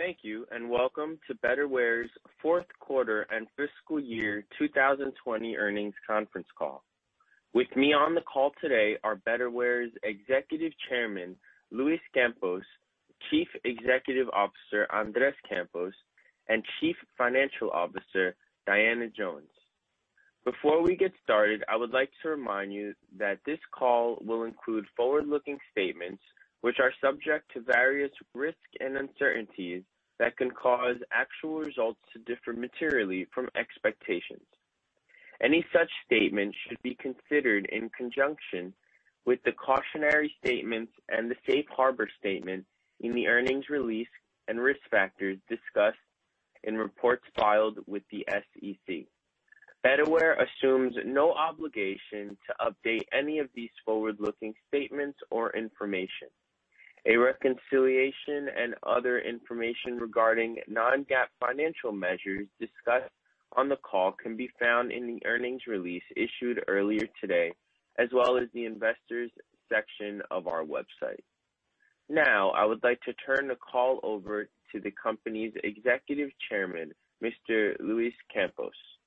Thank you, and welcome to Betterware's fourth quarter and fiscal year 2020 earnings conference call. With me on the call today are Betterware's Executive Chairman, Luis Campos, Chief Executive Officer, Andres Campos, and Chief Financial Officer, Diana Jones. Before we get started, I would like to remind you that this call will include forward-looking statements which are subject to various risks and uncertainties that can cause actual results to differ materially from expectations. Any such statements should be considered in conjunction with the cautionary statements and the safe harbor statement in the earnings release and risk factors discussed in reports filed with the SEC. Betterware assumes no obligation to update any of these forward-looking statements or information. A reconciliation and other information regarding non-GAAP financial measures discussed on the call can be found in the earnings release issued earlier today, as well as the investors section of our website. Now, I would like to turn the call over to the company's Executive Chairman, Mr. Luis Campos.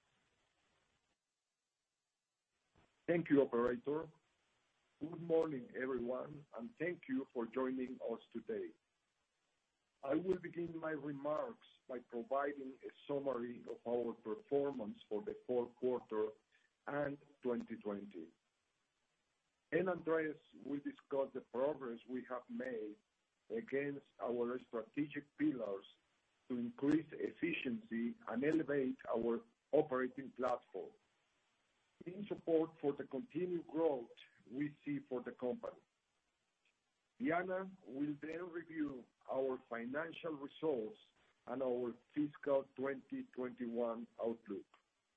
Thank you, operator. Good morning, everyone, and thank you for joining us today. I will begin my remarks by providing a summary of our performance for the fourth quarter and 2020. And Andres will discuss the progress we have made against our strategic pillars to increase efficiency and elevate our operating platform in support for the continued growth we see for the company. Diana will then review our financial results and our fiscal 2021 outlook.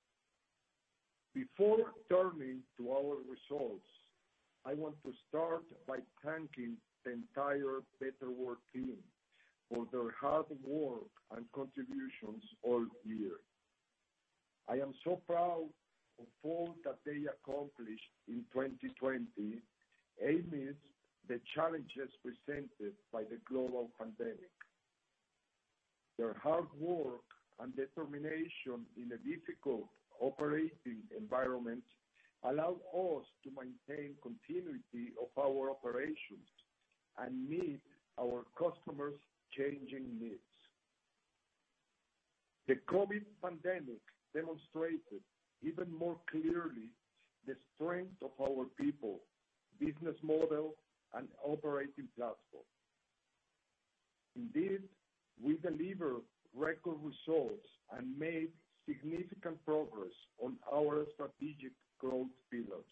Before turning to our results, I want to start by thanking the entire Betterware team for their hard work and contributions all year. I am so proud of all that they accomplished in 2020 amidst the challenges presented by the global pandemic. Their hard work and determination in a difficult operating environment allowed us to maintain continuity of our operations and meet our customers' changing needs. The COVID pandemic demonstrated even more clearly the strength of our people, business model, and operating platform. Indeed, we delivered record results and made significant progress on our strategic growth pillars.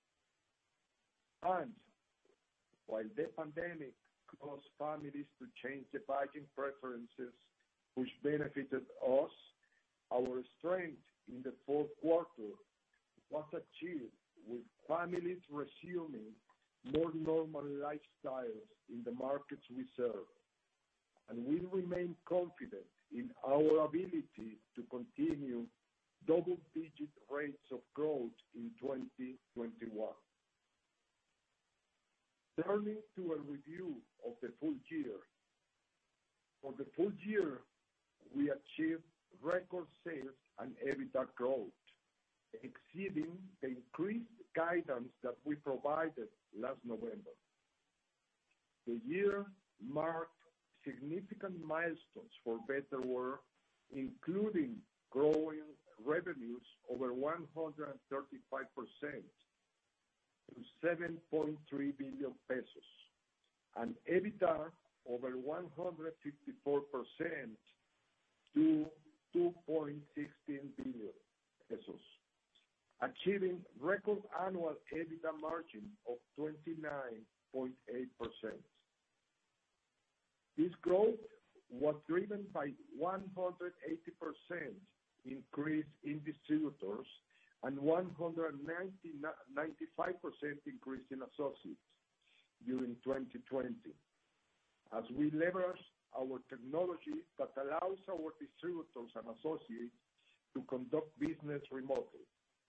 And while the pandemic caused families to change their buying preferences, which benefited us, our strength in the fourth quarter was achieved with families resuming more normal lifestyles in the markets we serve, and we remain confident in our ability to continue double-digit rates of growth in 2021. Turning to a review of the full year. For the full year, we achieved record sales and EBITDA growth, exceeding the increased guidance that we provided last November. The year marked significant milestones for Betterware, including growing revenues over 135% to 7.3 billion pesos, and EBITDA over 154% to 2.16 billion pesos, achieving record annual EBITDA margin of 29.8%. This growth was driven by 180% increase in distributors and 195% increase in associates during 2020, as we leverage our technology that allows our distributors and associates to conduct business remotely.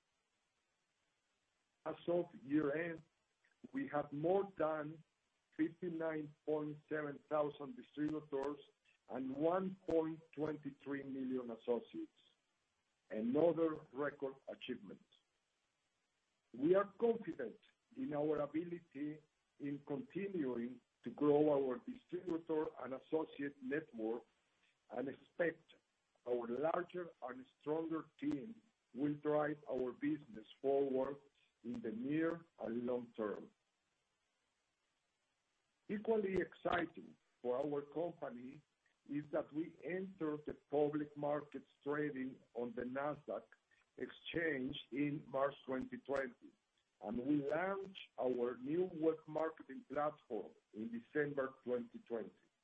As of year-end, we have more than 59,700 distributors and 1.23 million associates, another record achievement. We are confident in our ability in continuing to grow our distributor and associate network and expect our larger and stronger team will drive our business forward in the near and long term. Equally exciting for our company is that we entered the public markets trading on the Nasdaq exchange in March 2020, and we launched our new web marketing platform in December 2020.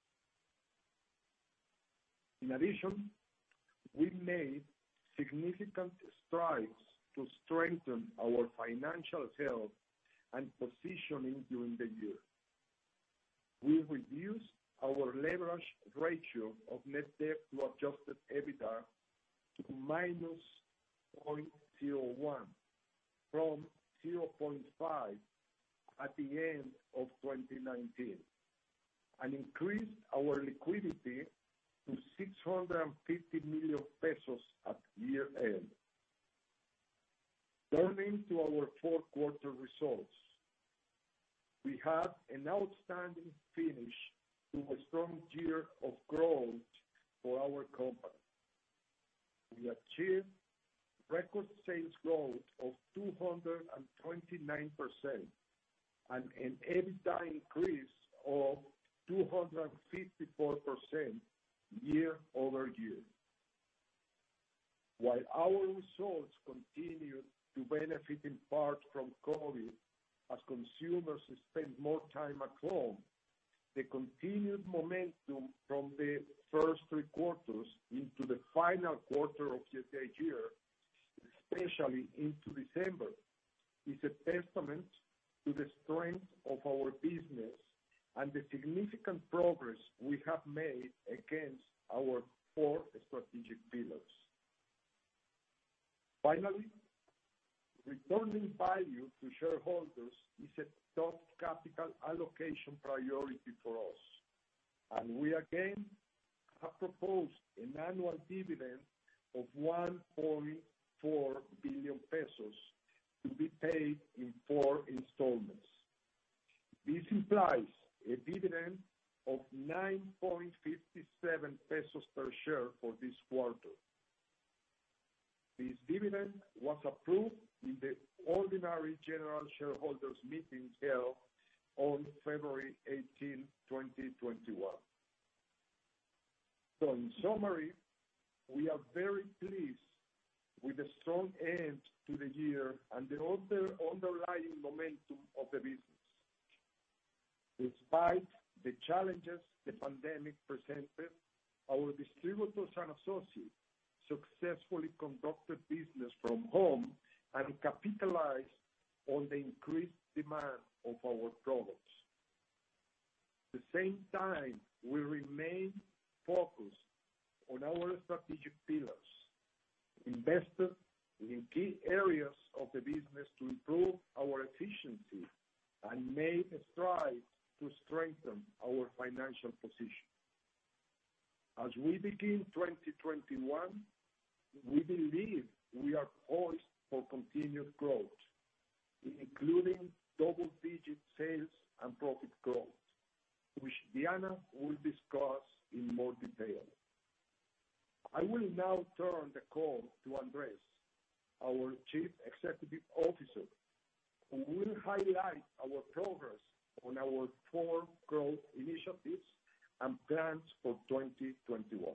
In addition, we made significant strides to strengthen our financial health and positioning during the year. We reduced our leverage ratio of net debt to adjusted EBITDA to -0.01 from 0.5 at the end of 2019, and increased our liquidity to 650 million pesos at year-end. Turning to our fourth quarter results, we had an outstanding finish to a strong year of growth for our company. We achieved record sales growth of 229% and an EBITDA increase of 254% year-over-year. While our results continued to benefit in part from COVID as consumers spend more time at home, the continued momentum from the first three quarters into the final quarter of the year, especially into December, is a testament to the strength of our business and the significant progress we have made against our 4 strategic pillars. Finally, returning value to shareholders is a top capital allocation priority for us, and we again have proposed an annual dividend of 1.4 billion pesos to be paid in 4 installments. This implies a dividend of 9.57 pesos per share for this quarter. This dividend was approved in the ordinary general shareholders meeting held on February 18, 2021. So in summary, we are very pleased with the strong end to the year and the underlying momentum of the business. Despite the challenges the pandemic presented, our distributors and associates successfully conducted business from home and capitalized on the increased demand of our products. At the same time, we remain focused on our strategic pillars, invested in key areas of the business to improve our efficiency, and made strides to strengthen our financial position. As we begin 2021, we believe we are poised for continued growth, including double-digit sales and profit growth, which Diana will discuss in more detail. I will now turn the call to Andres, our Chief Executive Officer, who will highlight our progress on our 4 growth initiatives and plans for 2021.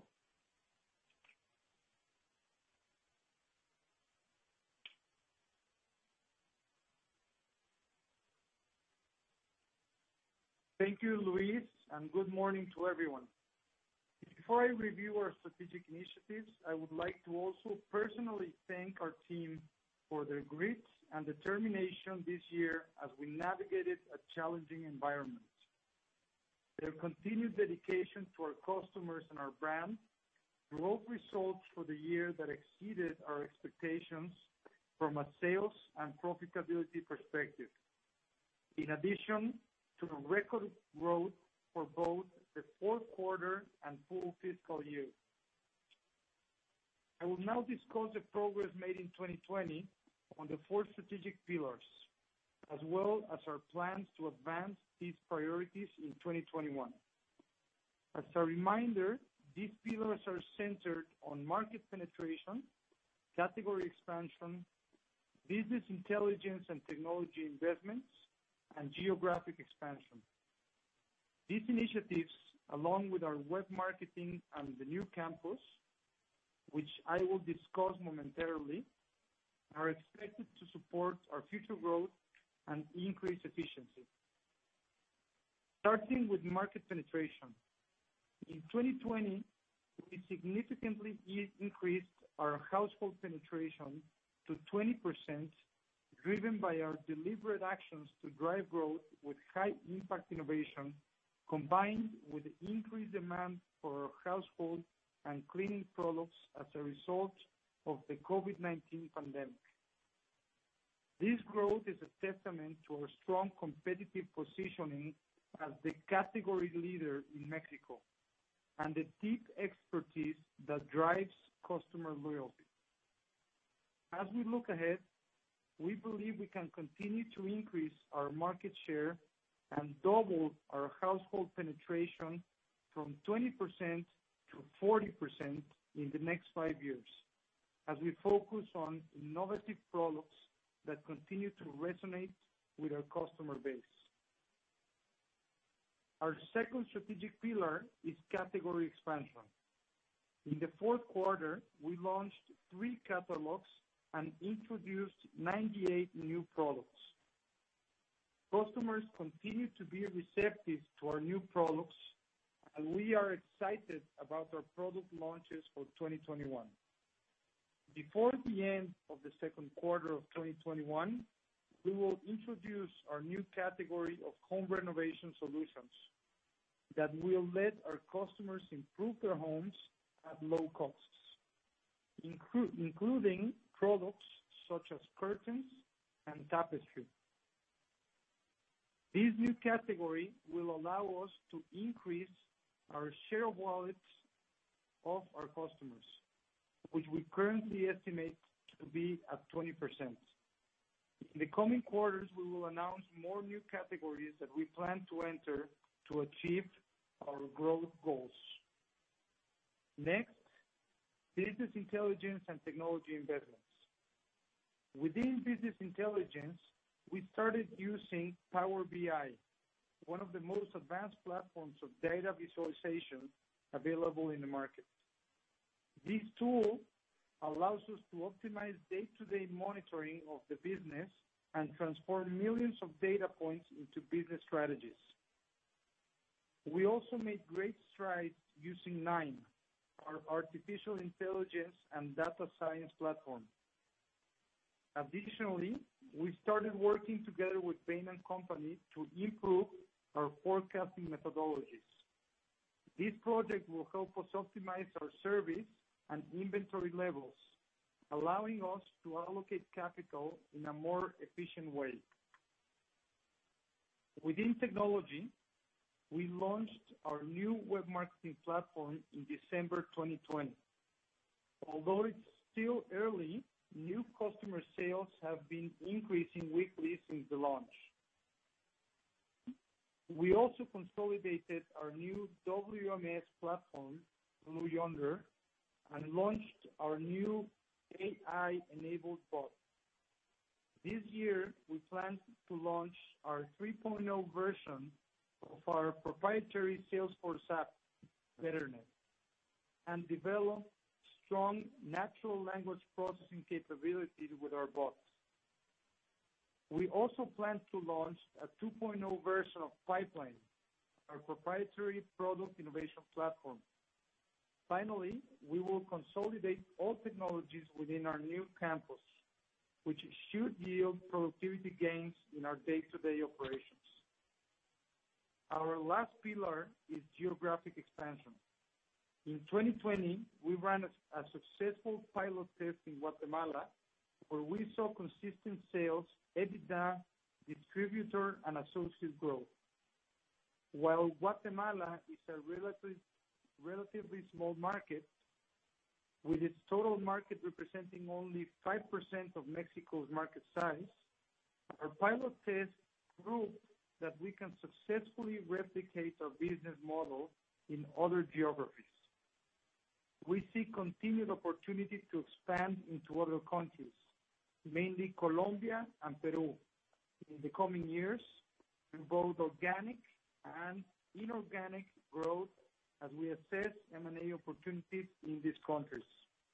Thank you, Luis, and good morning to everyone. Before I review our strategic initiatives, I would like to also personally thank our team for their grit and determination this year as we navigated a challenging environment. Their continued dedication to our customers and our brand drove results for the year that exceeded our expectations from a sales and profitability perspective. In addition to record growth for both the fourth quarter and full fiscal year. I will now discuss the progress made in 2020 on the four strategic pillars, as well as our plans to advance these priorities in 2021. As a reminder, these pillars are centered on market penetration, category expansion, business intelligence and technology investments, and geographic expansion. These initiatives, along with our web marketing and the new campus, which I will discuss momentarily, are expected to support our future growth and increase efficiency. Starting with market penetration. In 2020, we significantly increased our household penetration to 20%, driven by our deliberate actions to drive growth with high-impact innovation, combined with increased demand for our household and cleaning products as a result of the COVID-19 pandemic. This growth is a testament to our strong competitive positioning as the category leader in Mexico and the deep expertise that drives customer loyalty. As we look ahead, we believe we can continue to increase our market share and double our household penetration from 20% to 40% in the next 5 years, as we focus on innovative products that continue to resonate with our customer base. Our second strategic pillar is category expansion. In the fourth quarter, we launched 3 catalogs and introduced 98 new products. Customers continue to be receptive to our new products, and we are excited about our product launches for 2021. Before the end of the second quarter of 2021, we will introduce our new category of home renovation solutions that will let our customers improve their homes at low costs, including products such as curtains and tapestry. This new category will allow us to increase our share of wallets of our customers, which we currently estimate to be at 20%. In the coming quarters, we will announce more new categories that we plan to enter to achieve our growth goals. Next, business intelligence and technology investments. Within business intelligence, we started using Power BI, one of the most advanced platforms of data visualization available in the market. This tool allows us to optimize day-to-day monitoring of the business and transform millions of data points into business strategies. We also made great strides using Nine, our artificial intelligence and data science platform. Additionally, we started working together with Bain & Company to improve our forecasting methodologies. This project will help us optimize our service and inventory levels, allowing us to allocate capital in a more efficient way. Within technology, we launched our new web marketing platform in December 2020. Although it's still early, new customer sales have been increasing weekly since the launch. We also consolidated our new WMS platform, Blue Yonder, and launched our new AI-enabled bot. This year, we plan to launch our 3.0 version of our proprietary Salesforce app, BetterNet, and develop strong natural language processing capabilities with our bots. We also plan to launch a 2.0 version of Pipeline, our proprietary product innovation platform. Finally, we will consolidate all technologies within our new campus, which should yield productivity gains in our day-to-day operations. Our last pillar is geographic expansion. In 2020, we ran a successful pilot test in Guatemala, where we saw consistent sales, EBITDA, distributor, and associate growth. While Guatemala is a relatively small market, with its total market representing only 5% of Mexico's market size, our pilot test proved that we can successfully replicate our business model in other geographies. We see continued opportunity to expand into other countries, mainly Colombia and Peru, in the coming years through both organic and inorganic growth as we assess M&A opportunities in these countries.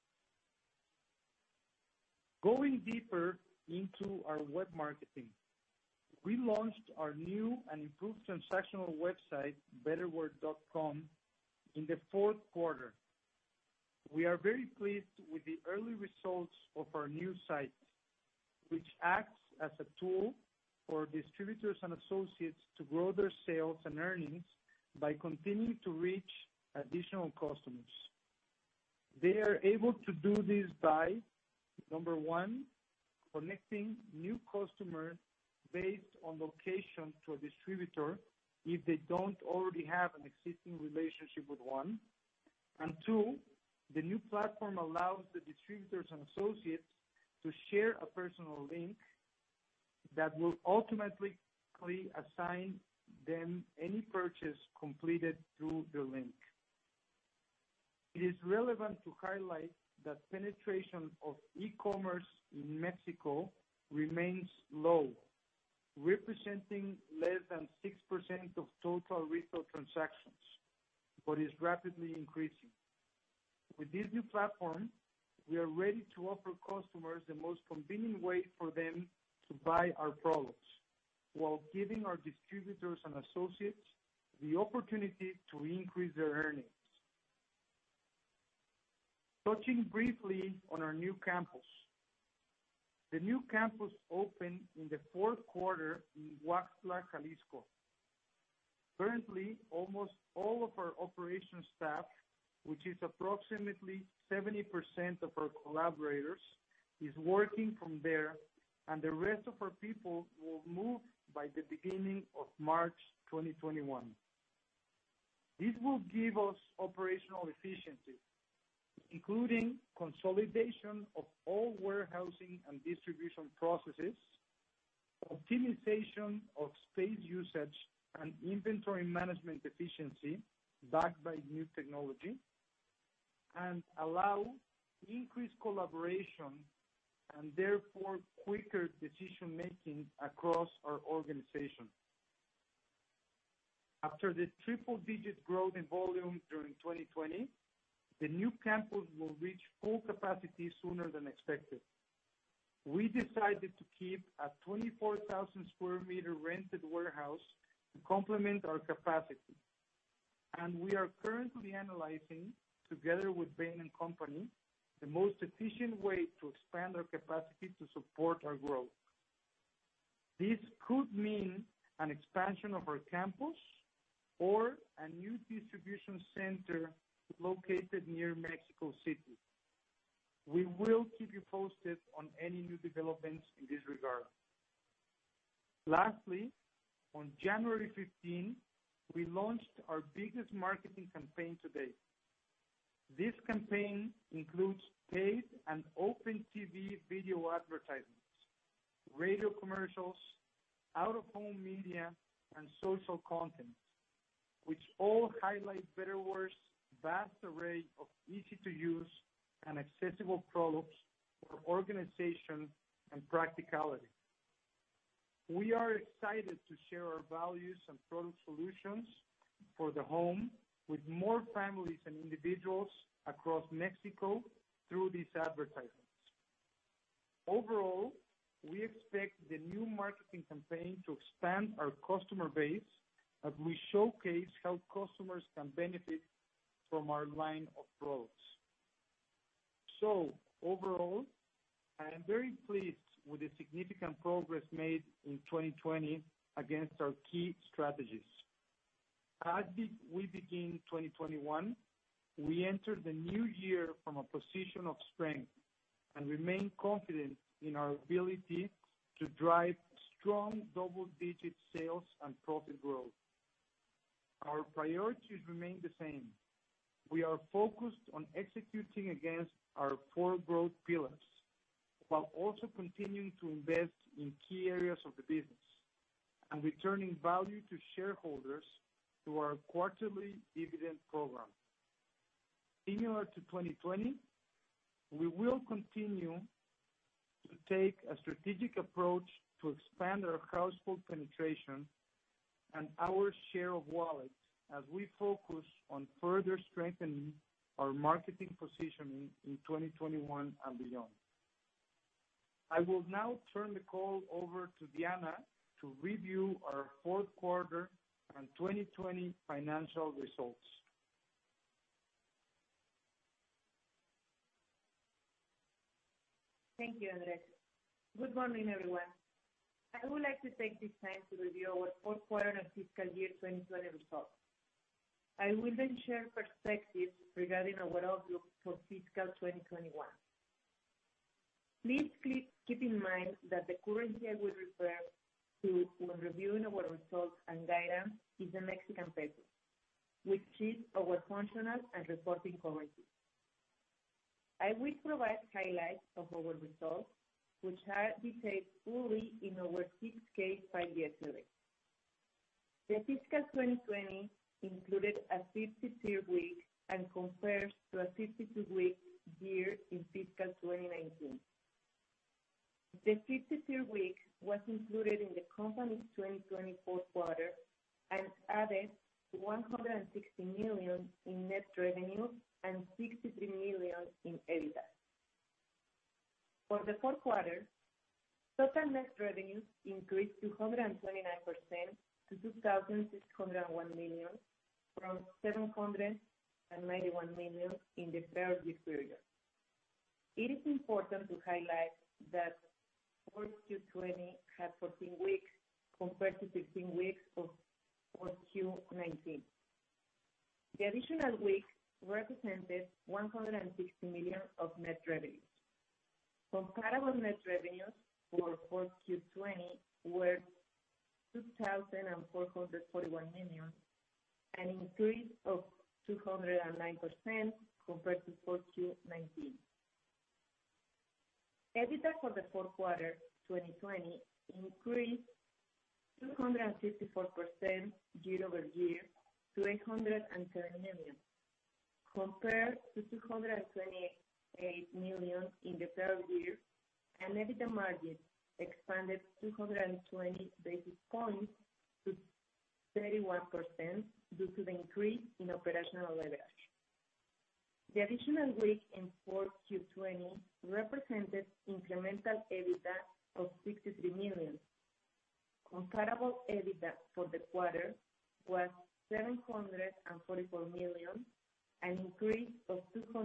Going deeper into our web marketing, we launched our new and improved transactional website, betterware.com, in the fourth quarter. We are very pleased with the early results of our new site, which acts as a tool for distributors and associates to grow their sales and earnings by continuing to reach additional customers. They are able to do this by, number one, connecting new customers based on location to a distributor if they don't already have an existing relationship with one. And two, the new platform allows the distributors and associates to share a personal link that will automatically assign them any purchase completed through the link. It is relevant to highlight that penetration of e-commerce in Mexico remains low, representing less than 6% of total retail transactions, but is rapidly increasing. With this new platform, we are ready to offer customers the most convenient way for them to buy our products, while giving our distributors and associates the opportunity to increase their earnings. Touching briefly on our new campus. The new campus opened in the fourth quarter in Huaxtla, Jalisco. Currently, almost all of our operations staff, which is approximately 70% of our collaborators, is working from there, and the rest of our people will move by the beginning of March 2021. This will give us operational efficiency, including consolidation of all warehousing and distribution processes, optimization of space usage and inventory management efficiency backed by new technology, and allow increased collaboration and therefore quicker decision-making across our organization. After the triple-digit growth in volume during 2020, the new campus will reach full capacity sooner than expected. We decided to keep a 24,000 square meter rented warehouse to complement our capacity, and we are currently analyzing, together with Bain & Company, the most efficient way to expand our capacity to support our growth. This could mean an expansion of our campus or a new distribution center located near Mexico City. We will keep you posted on any new developments in this regard. Lastly, on January 15, we launched our biggest marketing campaign to date. This campaign includes paid and open TV video advertisements, radio commercials, out-of-home media, and social content, which all highlight Betterware's vast array of easy-to-use and accessible products for organization and practicality. We are excited to share our values and product solutions for the home with more families and individuals across Mexico through these advertisements. Overall, we expect the new marketing campaign to expand our customer base as we showcase how customers can benefit from our line of products. So, overall, I am very pleased with the significant progress made in 2020 against our key strategies. As we begin 2021, we enter the new year from a position of strength and remain confident in our ability to drive strong double-digit sales and profit growth. our priorities remain the same. We are focused on executing against our 4 growth pillars, while also continuing to invest in key areas of the business and returning value to shareholders through our quarterly dividend program. Similar to 2020, we will continue to take a strategic approach to expand our household penetration and our share of wallet as we focus on further strengthening our marketing positioning in 2021 and beyond. I will now turn the call over to Diana to review our fourth quarter and 2020 financial results. Thank you, Andres. Good morning, everyone. I would like to take this time to review our fourth quarter and fiscal year 2020 results. I will then share perspectives regarding our outlook for fiscal 2021. Please keep in mind that the currency I will refer to when reviewing our results and guidance is the Mexican peso, which is our functional and reporting currency. I will provide highlights of our results, which are detailed fully in our 6K filed yesterday. The fiscal 2020 included a 53rd week and compares to a 52-week year in fiscal 2019. The 53rd week was included in the company's 2020 fourth quarter and added 160 million in net revenue and 63 million in EBITDA. For the fourth quarter, total net revenues increased 229% to 2,601 million from 791 million in the prior year period. It is important to highlight that 4Q20 had 14 weeks compared to 15 weeks of 4Q19. The additional week represented 160 million of net revenues. Comparable net revenues for 4Q20 were 2,441 million, an increase of 209% compared to 4Q19. EBITDA for the fourth quarter 2020 increased 254% year over year to 810 million, compared to 228 million in the prior year, and EBITDA margin expanded 220 basis points to 31% due to the increase in operational leverage. The additional week in 4Q20 represented incremental EBITDA of 63 million. Comparable EBITDA for the quarter was 744 million, an increase of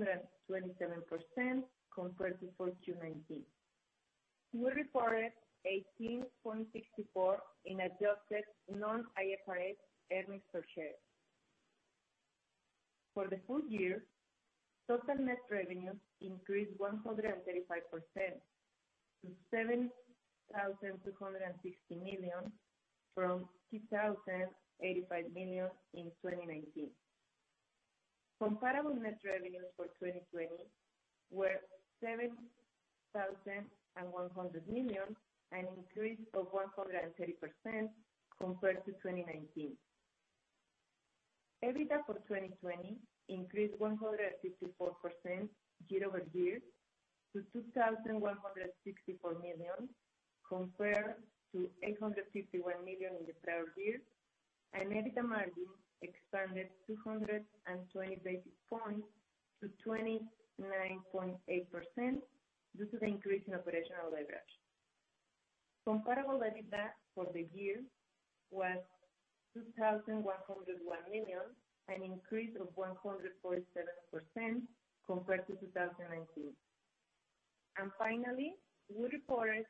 227% compared to 4Q19. We reported 18.64 in adjusted non-IFRS earnings per share. For the full year, total net revenues increased 135% to 7,260 million from 2,085 million in 2019. Comparable net revenues for 2020 were 7,100 million, an increase of 130% compared to 2019. EBITDA for 2020 increased 154% year over year to 2,164 million, compared to 851 million in the prior year, and EBITDA margin expanded 220 basis points to 29.8% due to the increase in operational leverage. Comparable EBITDA for the year was 2,101 million, an increase of 147% compared to 2019. And finally, we reported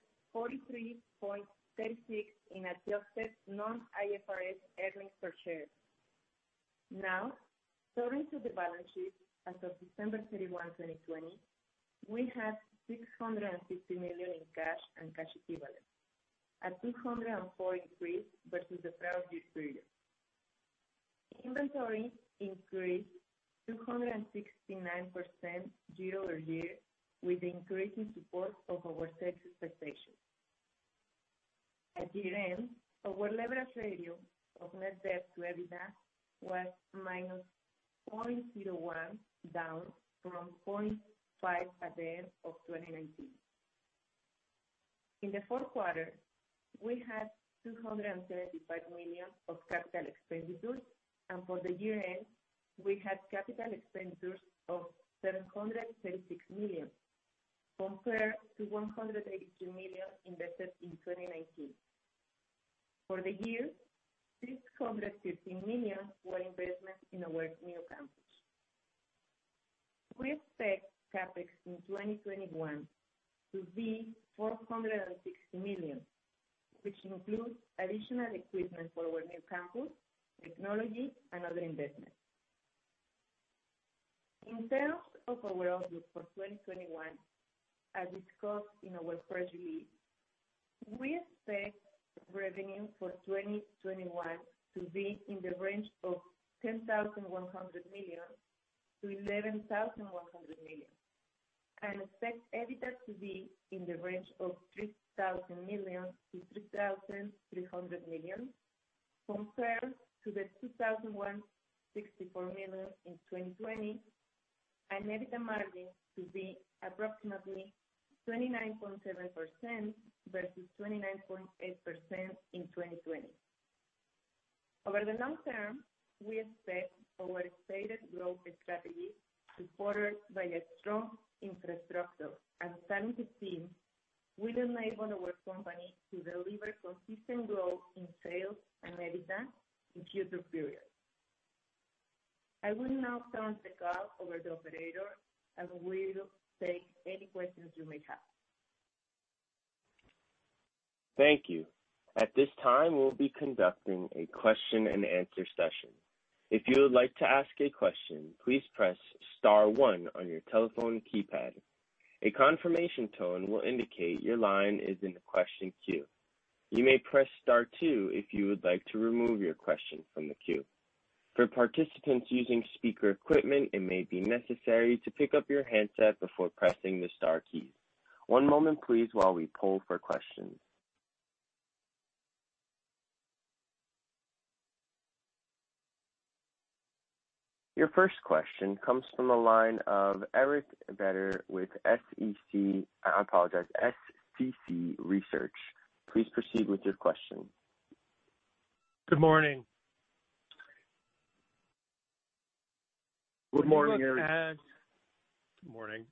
43.36 in adjusted non-IFRS earnings per share. Now, turning to the balance sheet, as of December 31, 2020, we had 650 million in cash and cash equivalents, a 204 increase versus the prior year period. Inventory increased 269% year-over-year, with the increase in support of our sales expectations. At year-end, our leverage ratio of net debt to EBITDA was -0.01, down from 0.5 at the end of 2019. In the fourth quarter, we had $275 million of capital expenditures, and for the year-end, we had capital expenditures of $736 million, compared to $183 million invested in 2019. For the year, $615 million were investments in our new campus. We expect CapEx in 2021 to be $460 million, which includes additional equipment for our new campus, technology, and other investments. In terms of our outlook for 2021, as discussed in our press release, we expect revenue for 2021 to be in the range of $10,100 million to $11,100 million, and expect EBITDA to be in the range of $3,000 million to $3,300 million, compared to the $2,164 million in 2020, and EBITDA margin to be approximately 29.7% versus 29.8% in 2020. Over the long term, we expect our stated growth strategy, supported by a strong infrastructure and talented team, will enable our company to deliver consistent growth in sales and EBITDA in future periods. I will now turn the call over to the operator, and we will take any questions you may have. Thank you. At this time, we'll be conducting a question and answer session. If you would like to ask a question, please press star one on your telephone keypad. A confirmation tone will indicate your line is in the question queue. You may press star two if you would like to remove your question from the queue. For participants using speaker equipment, it may be necessary to pick up your handset before pressing the star keys. One moment please while we poll for questions. Your first question comes from the line of Eric Beder with SCC Research. Please proceed with your question. Good morning. Good morning, Eric. Good morning.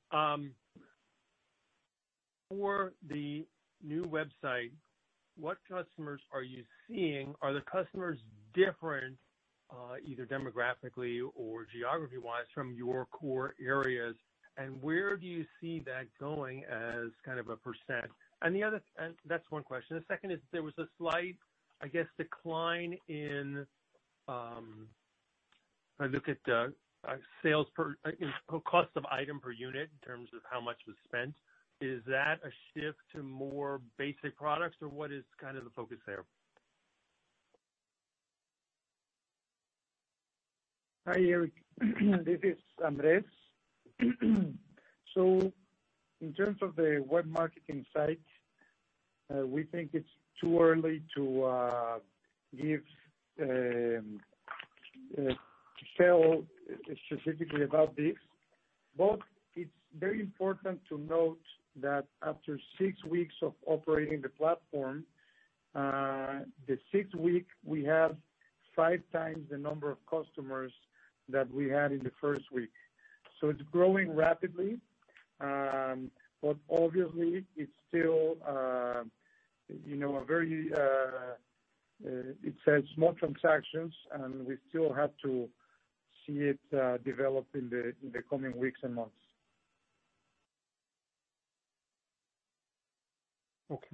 For the new website, what customers are you seeing? Are the customers different, either demographically or geography-wise, from your core areas? And where do you see that going as kind of a percent? And that's one question. The second is, there was a slight, I guess, decline in, I look at sales per cost of item per unit in terms of how much was spent. Is that a shift to more basic products, or what is kind of the focus there? Hi, Eric. This is Andres. So, in terms of the web marketing site, we think it's too early to tell specifically about this. But it's very important to note that after 6 weeks of operating the platform, the 6th week we have 5 times the number of customers that we had in the first week. So it's growing rapidly, but obviously it's still, a very, it says small transactions, and we still have to see it develop in the coming weeks and months. Okay.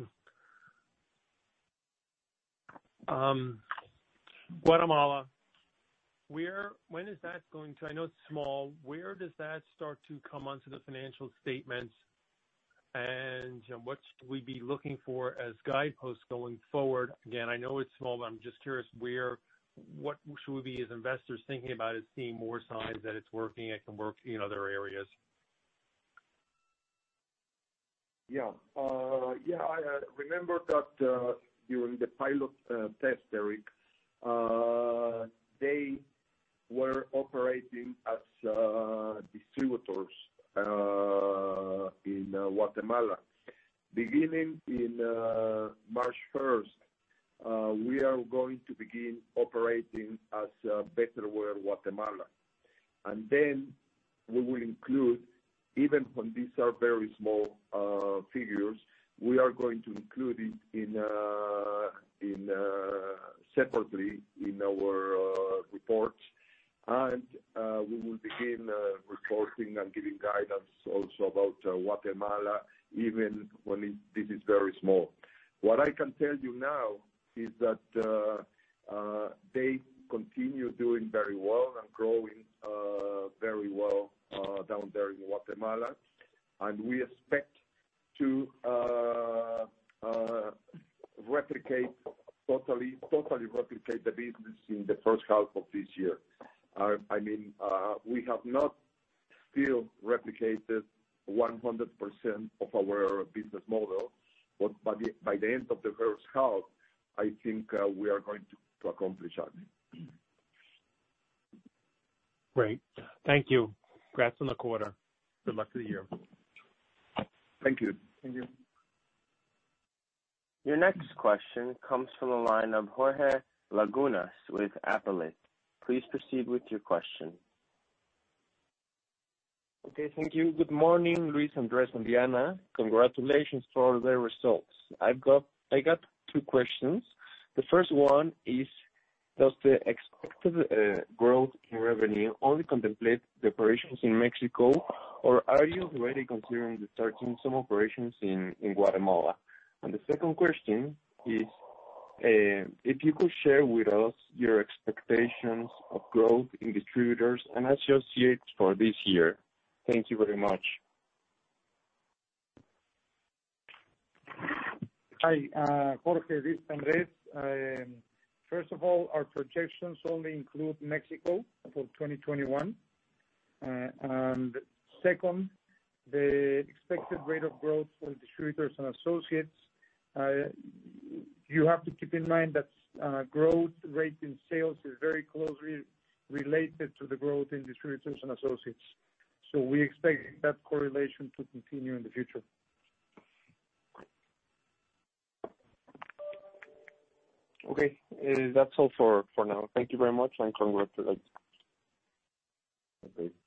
Guatemala, when is that going to, I know it's small, where does that start to come onto the financial statements? And what should we be looking for as guideposts going forward? Again, I know it's small, but I'm just curious where what should we be as investors thinking about as seeing more signs that it's working, it can work in other areas? I remember that during the pilot test, Eric, they were operating as distributors in Guatemala. Beginning in March 1st, we are going to begin operating as Betterware Guatemala. And then we will include, even when these are very small figures, we are going to include it in separately in our reports, and we will begin reporting and giving guidance also about Guatemala, even when this is very small. What I can tell you now is that they continue doing very well and growing very well down there in Guatemala, and we expect to totally replicate the business in the first half of this year. We have not still replicated 100% of our business model, but by the end of the first half, I think we are going to accomplish that. Great. Thank you. Congrats on the quarter. Good luck for the year. Thank you. Thank you. Your next question comes from the line of Jorge Lagunas with Apple. Please proceed with your question. Okay, thank you. Good morning, Luis, Andres, and Diana. Congratulations for the results. I got two questions. The first one is, does the expected growth in revenue only contemplate the operations in Mexico, or are you already considering starting some operations in Guatemala? And the second question is, if you could share with us your expectations of growth in distributors and associates for this year. Thank you very much. Hi, Jorge, this is Andres. First of all, our projections only include Mexico for 2021. And second, the expected rate of growth for distributors and associates, you have to keep in mind that growth rate in sales is very closely related to the growth in distributors and associates. So we expect that correlation to continue in the future. Okay, that's all for now. Thank you very much, and congratulations. Okay.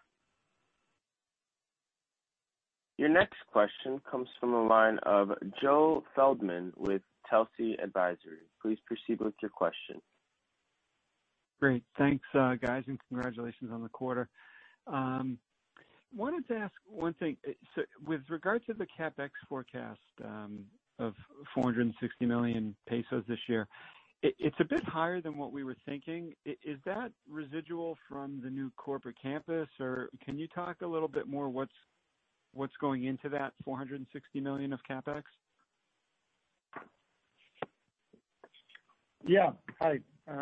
Your next question comes from the line of Joe Feldman with Telsey Advisory. Please proceed with your question. Great. Thanks, guys, and congratulations on the quarter. Wanted to ask one thing. So with regard to the CapEx forecast of 460 million pesos this year, it's a bit higher than what we were thinking. Is that residual from the new corporate campus, or can you talk a little bit more what's going into that 460 million of CapEx? Yeah. Hi.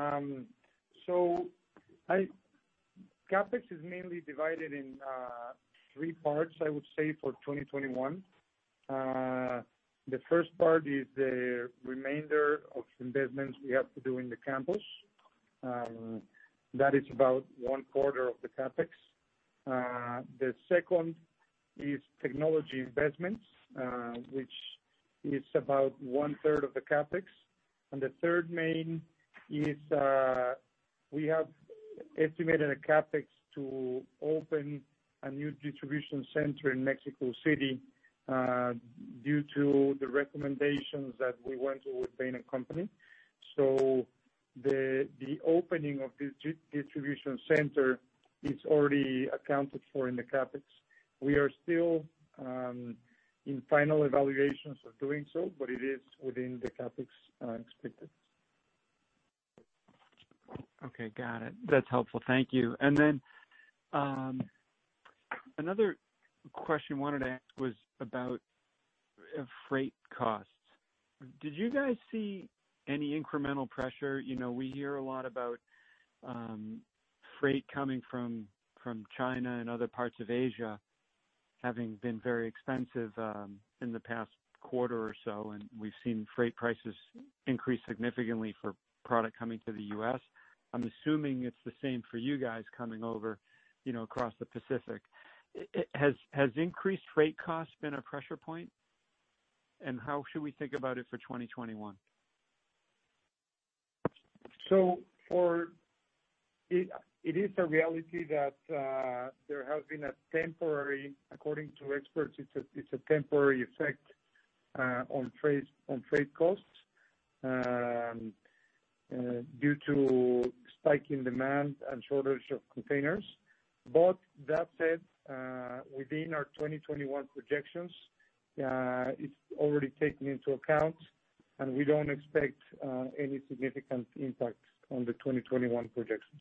CapEx is mainly divided in three parts, I would say, for 2021. The first part is the remainder of investments we have to do in the campus. That is about 1/4 of the CapEx. The second is technology investments, which is about 1/3 of the CapEx. And the third main is we have estimated a CapEx to open a new distribution center in Mexico City due to the recommendations that we went through with Bain & Company. So the opening of this distribution center is already accounted for in the CapEx. We are still in final evaluations of doing so, but it is within the CapEx expected. Okay, got it. That's helpful. Thank you. And then another question I wanted to ask was about freight costs. Did you guys see any incremental pressure? We hear a lot about freight coming from China and other parts of Asia having been very expensive in the past quarter or so, and we've seen freight prices increase significantly for product coming to the U.S. I'm assuming it's the same for you guys coming over, across the Pacific. Has increased freight costs been a pressure point? And how should we think about it for 2021? So it is a reality that there has been a temporary, according to experts, it's a temporary effect on freight costs due to spiking demand and shortage of containers. But that said, within our 2021 projections, it's already taken into account, and we don't expect any significant impact on the 2021 projections.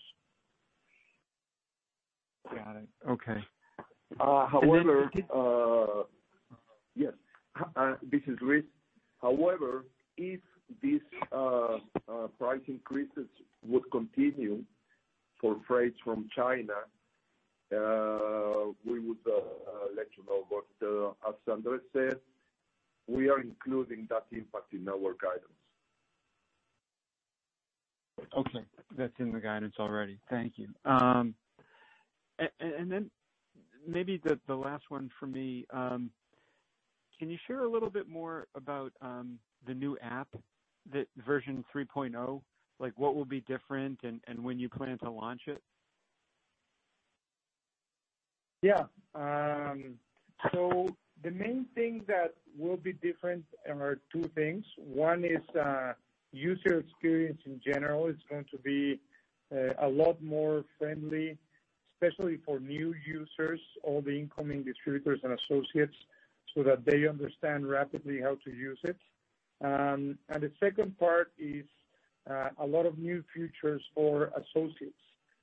Got it. Okay. However, yes, this is Luis. However, if these price increases would continue for freights from China, we would let you know. But as Andres said, we are including that impact in our guidance. Okay, that's in the guidance already. Thank you. And then maybe the last one for me. Can you share a little bit more about the new app, that version 3.0? Like, what will be different, and when you plan to launch it? Yeah. So the main thing that will be different are two things. One is user experience in general. It's going to be a lot more friendly, especially for new users, all the incoming distributors and associates, so that they understand rapidly how to use it. And the second part is a lot of new features for associates,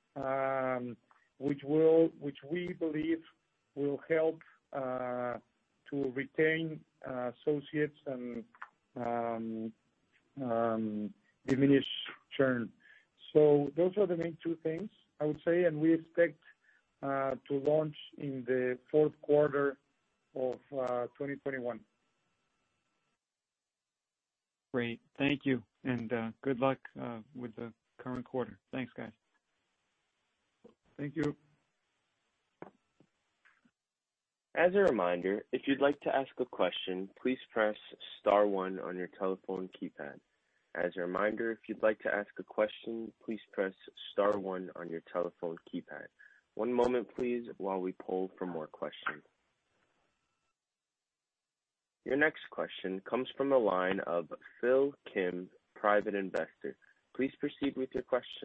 which we believe will help to retain associates and diminish churn. So those are the main two things, I would say, and we expect to launch in the fourth quarter of 2021. Great. Thank you, and good luck with the current quarter. Thanks, guys. Thank you. As a reminder, if you'd like to ask a question, please press star one on your telephone keypad. As a reminder, if you'd like to ask a question, please press star one on your telephone keypad. One moment, please, while we poll for more questions. Your next question comes from the line of Phil Kim, private investor. Please proceed with your question.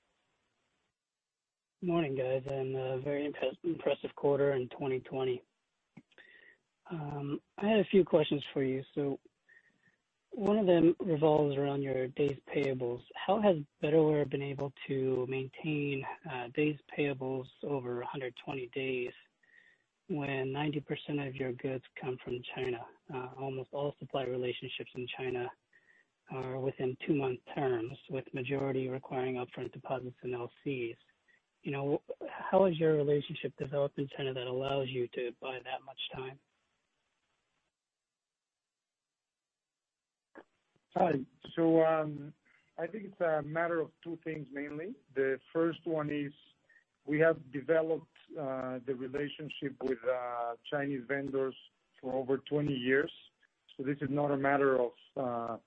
Morning, guys, and a very impressive quarter in 2020. I had a few questions for you. So one of them revolves around your days payables. How has Betterware been able to maintain days payables over 120 days when 90% of your goods come from China? Almost all supply relationships in China are within 2-month terms, with majority requiring upfront deposits and LCs. How has your relationship developed in China that allows you to buy that much time? Hi. So I think it's a matter of two things mainly. The first one is we have developed the relationship with Chinese vendors for over 20 years. So this is not a matter of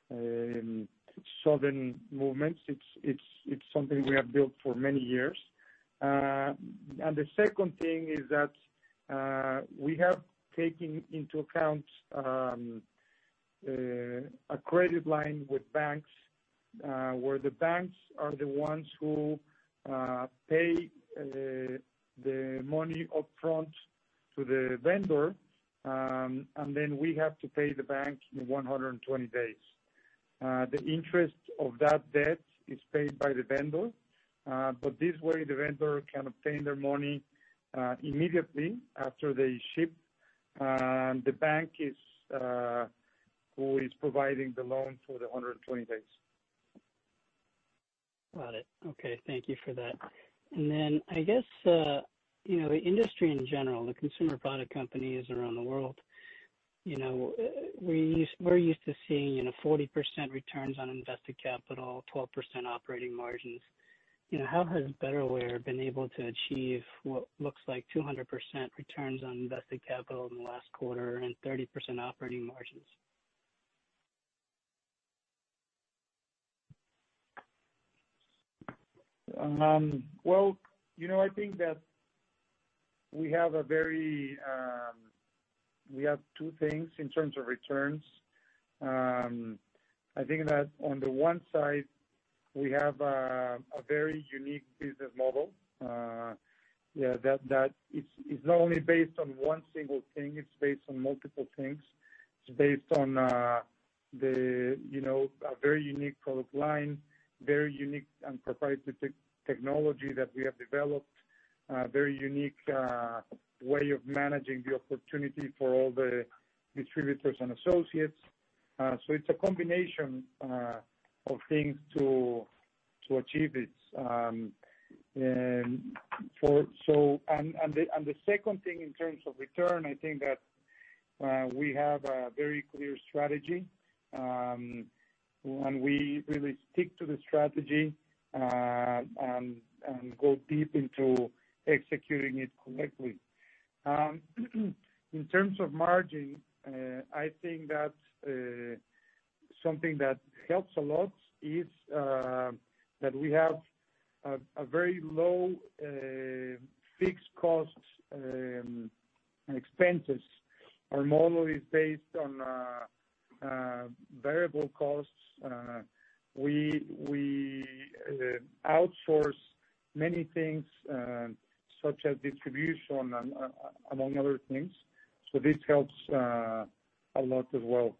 sudden movements. It's something we have built for many years. And the second thing is that we have taken into account a credit line with banks, where the banks are the ones who pay the money up front to the vendor, and then we have to pay the bank in 120 days. The interest of that debt is paid by the vendor, but this way the vendor can obtain their money immediately after they ship. The bank is who is providing the loan for the 120 days. Got it. Okay, thank you for that. And then I guess, you know, the industry in general, the consumer product companies around the world, you know, we're used to seeing, you know, 40% returns on invested capital, 12% operating margins. You know, how has Betterware been able to achieve what looks like 200% returns on invested capital in the last quarter and 30% operating margins? Well, you know, I think that we have we have two things in terms of returns. I think that on the one side, we have a very unique business model. That it's not only based on one single thing, it's based on multiple things. It's based on you know, a very unique product line, very unique and proprietary technology that we have developed, very unique way of managing the opportunity for all the distributors and associates. So it's a combination of things to achieve this. And the second thing in terms of return, I think that we have a very clear strategy, and we really stick to the strategy and go deep into executing it correctly. In terms of margin, I think that something that helps a lot is that we have a very low fixed cost expenses. Our model is based on variable costs. We outsource many things, such as distribution and among other things. So this helps a lot as well.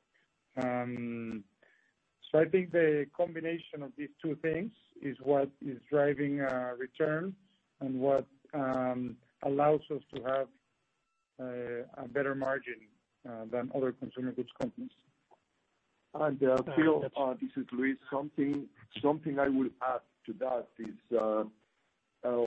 So I think the combination of these two things is what is driving return and what allows us to have a better margin than other consumer goods companies. And Phil, this is Luis. Something I will add to that is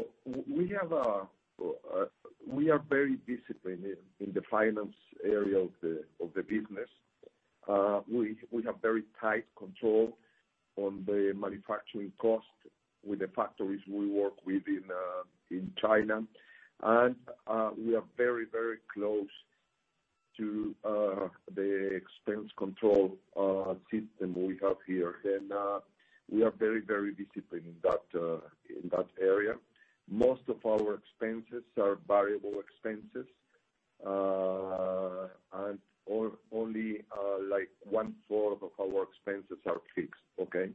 we are very disciplined in the finance area of the business. We have very tight control on the manufacturing cost with the factories we work with in China, and we are very, very close to the expense control system we have here. And we are very, very disciplined in that area. Most of our expenses are variable expenses, and only like 1/4 of our expenses are fixed. Okay.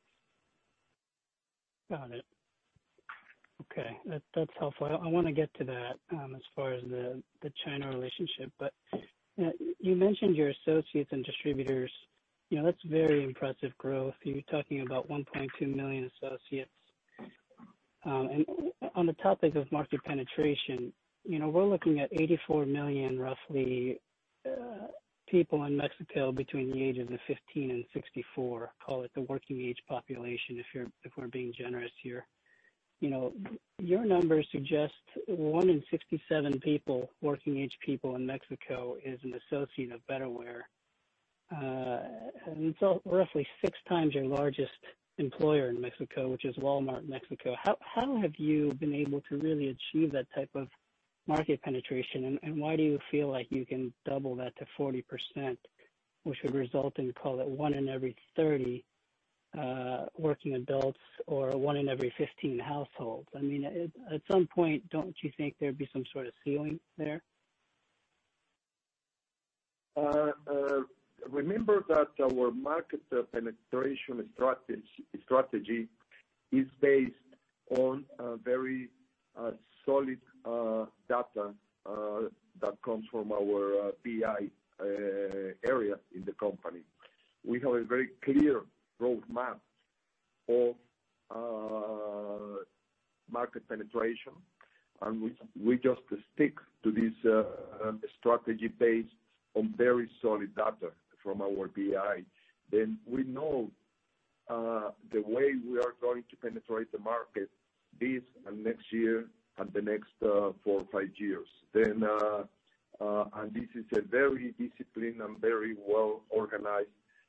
Got it. Okay, that's helpful. I want to get to that as far as the China relationship, but you mentioned your associates and distributors. You know, that's very impressive growth. You're talking about 1.2 million associates. And on the topic of market penetration, you know, we're looking at 84 million roughly people in Mexico between the ages of 15 and 64. Call it the working age population, if we're being generous here. You know, your numbers suggest 1 in 67 people, working age people in Mexico, is an associate of Betterware. And it's roughly 6 times your largest employer in Mexico, which is Walmart Mexico. How have you been able to really achieve that type of market penetration, and why do you feel like you can double that to 40%, which would result in, call it, 1 in every 30 working adults or 1 in every 15 households? I mean, at some point, don't you think there'd be some sort of ceiling there? Remember that our market penetration strategy is based on very solid data that comes from our BI area in the company. We have a very clear roadmap of market penetration, and we just stick to this strategy based on very solid data from our BI, then we know the way we are going to penetrate the market this and next year and the next 4 or 5 years. Then, and this is a very disciplined and very well organized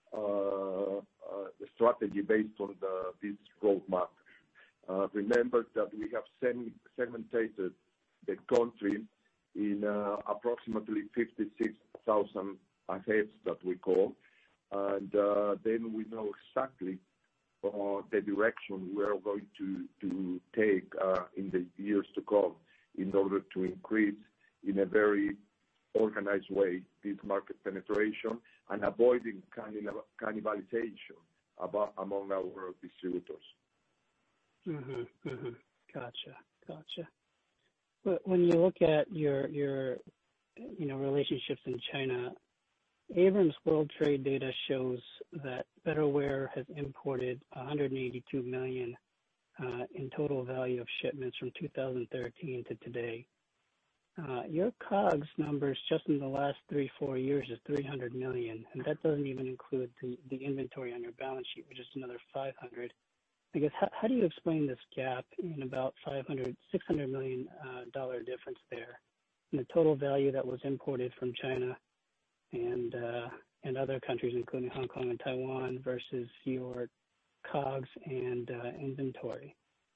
strategy based on this roadmap. Remember that we have segmented the country in approximately 56,000 heads that we call, and then we know exactly the direction we are going to take in the years to come in order to increase in a very organized way this market penetration and avoiding cannibalization among our distributors. Gotcha. But when you look at your relationships in China, Abrams World Trade data shows that Betterware has imported 182 million in total value of shipments from 2013 to today. Your COGS numbers just in the last 3-4 years is 300 million, and that doesn't even include the inventory on your balance sheet, which is another 500. I guess, how do you explain this gap in about $600 million difference there in the total value that was imported from China and other countries, including Hong Kong and Taiwan, versus your COGS and inventory?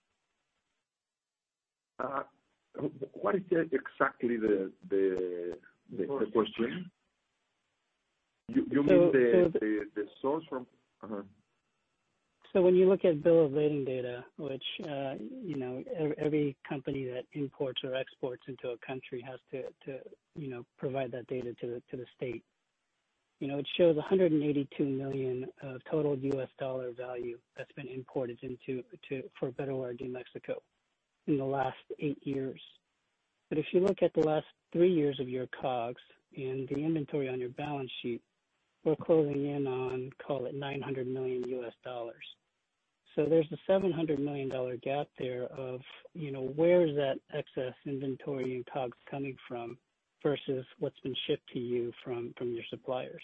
What is exactly the question? You mean the source from? So when you look at bill of lading data, which every company that imports or exports into a country has to provide that data to the state. It shows 182 million of total U.S. dollar value that's been imported for Betterware de Mexico in the last 8 years. But if you look at the last 3 years of your COGS and the inventory on your balance sheet, we're closing in on, call it $900 million U.S. dollars. So there's a $700 million gap there of, where is that excess inventory and COGS coming from versus what's been shipped to you from your suppliers?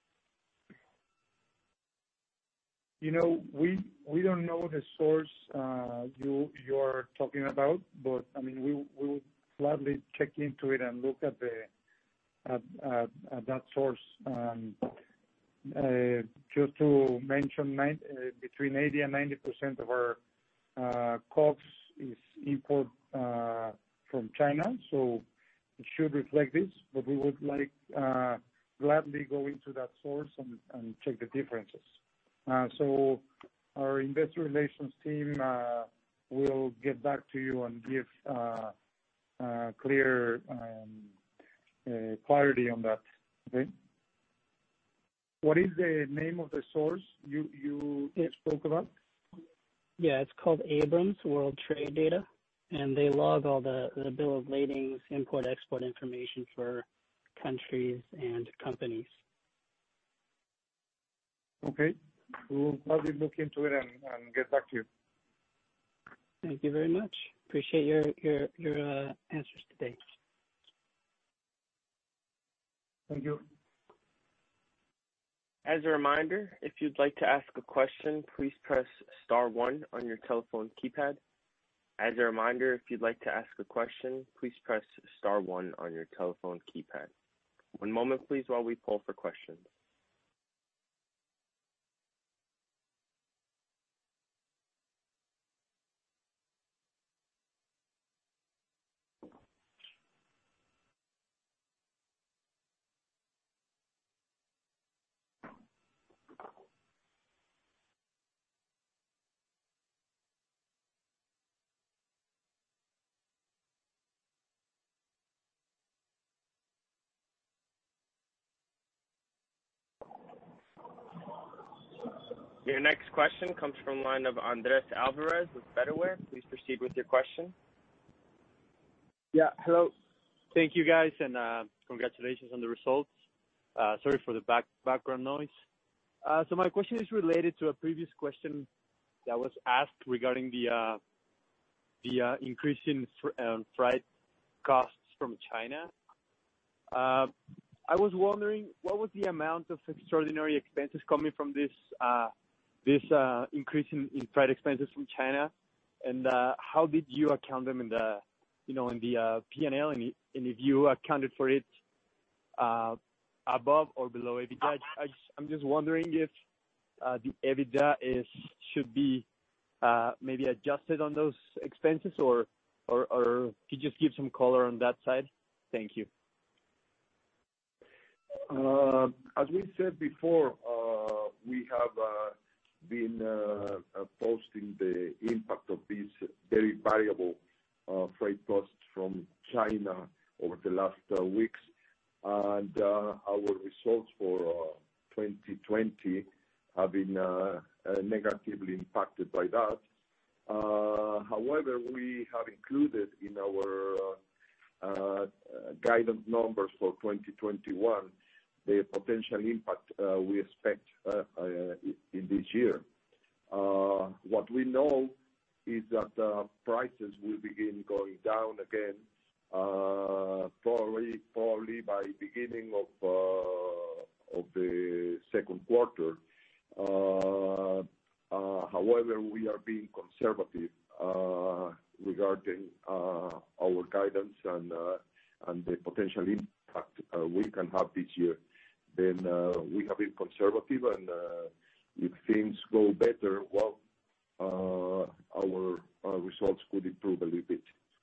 We don't know the source you're talking about, but I mean we will gladly check into it and look at that source. Just to mention, between 80 and 90% of our COGS is import from China, so it should reflect this. But we would gladly go into that source and check the differences. So our investor relations team will get back to you and give clear clarity on that. Okay. What is the name of the source you spoke about? Yeah, it's called Abrams World Trade Data, and they log all the bill of ladings, import-export information for countries and companies. Okay. We'll probably look into it and get back to you. Thank you very much. Appreciate your answers today. Thank you. As a reminder, if you'd like to ask a question, please press star 1 on your telephone keypad. As a reminder, if you'd like to ask a question, please press star 1 on your telephone keypad. One moment, please, while we poll for questions. Your next question comes from the line of Andres Alvarez with Betterware. Please proceed with your question. Yeah, hello. Thank you, guys, and congratulations on the results. Sorry for the background noise. So my question is related to a previous question that was asked regarding the increase in freight costs from China. I was wondering what was the amount of extraordinary expenses coming from this increase in freight expenses from China, and how did you account them in the P&L, and if you accounted for it above or below EBITDA? I'm just wondering if the EBITDA should be maybe adjusted on those expenses, or could you just give some color on that side? Thank you. As we said before, we have been posting the impact of these very variable freight costs from China over the last weeks, and our results for 2020 have been negatively impacted by that. However, we have included in our guidance numbers for 2021 the potential impact we expect in this year. What we know is that prices will begin going down again, probably by beginning of the second quarter. However, we are being conservative regarding our guidance and the potential impact we can have this year. Then we have been conservative, and if things go better, well, our results could improve a little bit.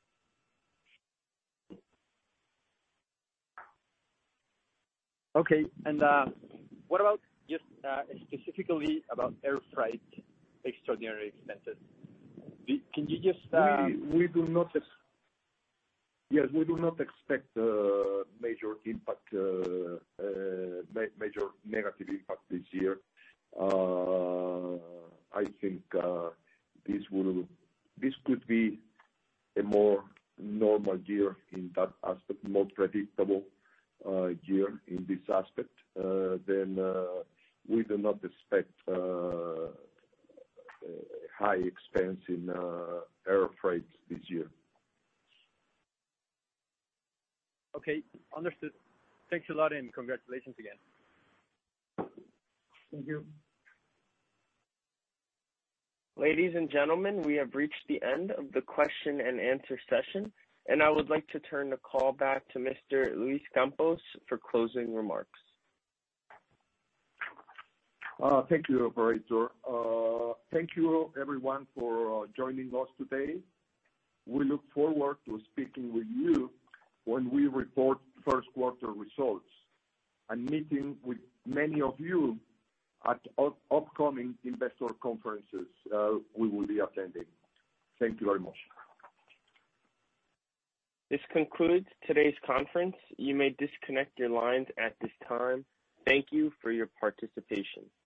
Okay, and what about just specifically about air freight extraordinary expenses? Can you just... We do not expect major impact, major negative impact this year. I think this could be a more normal year in that aspect, more predictable year in this aspect. Then we do not expect high expense in air freight this year. Okay, understood. Thanks a lot, and congratulations again. Thank you. Ladies and gentlemen, we have reached the end of the question and answer session, and I would like to turn the call back to Mr. Luis Campos for closing remarks. Thank you, operator. Thank you, everyone, for joining us today. We look forward to speaking with you when we report first quarter results and meeting with many of you at upcoming investor conferences we will be attending. Thank you very much. This concludes today's conference. You may disconnect your lines at this time. Thank you for your participation.